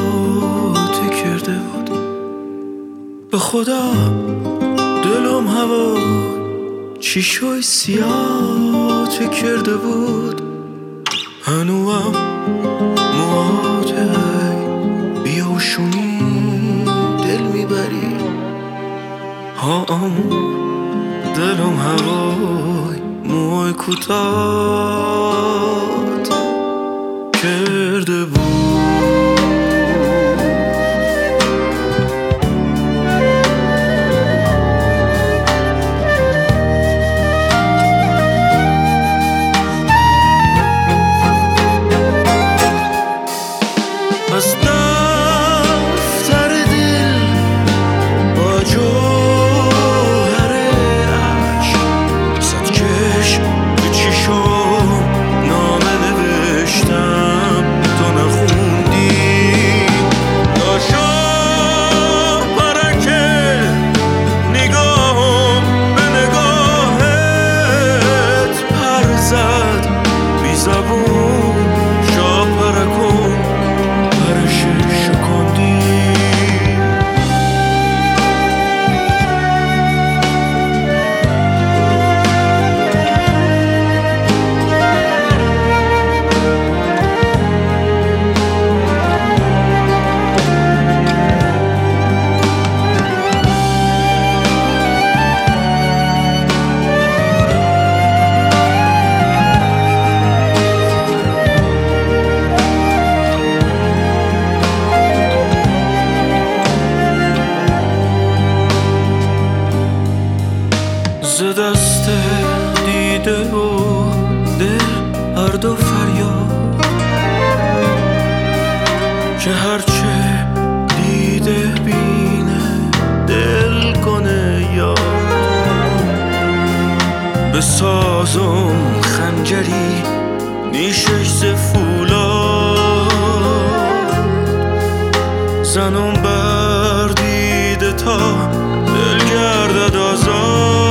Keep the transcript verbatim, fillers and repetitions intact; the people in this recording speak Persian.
کرده بود. به خدا دلم هوا چی شوی سیاه کرده بود. هنوام مواده بیاشونی دل میبری. ها دلم هوای موهای کوتاه کرده بود. از دفتر دل با جوهر عشق صد چشم به چشم نامه نوشتم تو نخوندی. داشا پرکه نگاهم به نگاهت پر زد بی زبون شا پرکن ز دست دیده و دل هر دو فریاد که هرچه دیده بینه دل کنه یاد. به سازم خنجری نیشش ز فولاد زنم بر دیده تا دل گردد آزاد.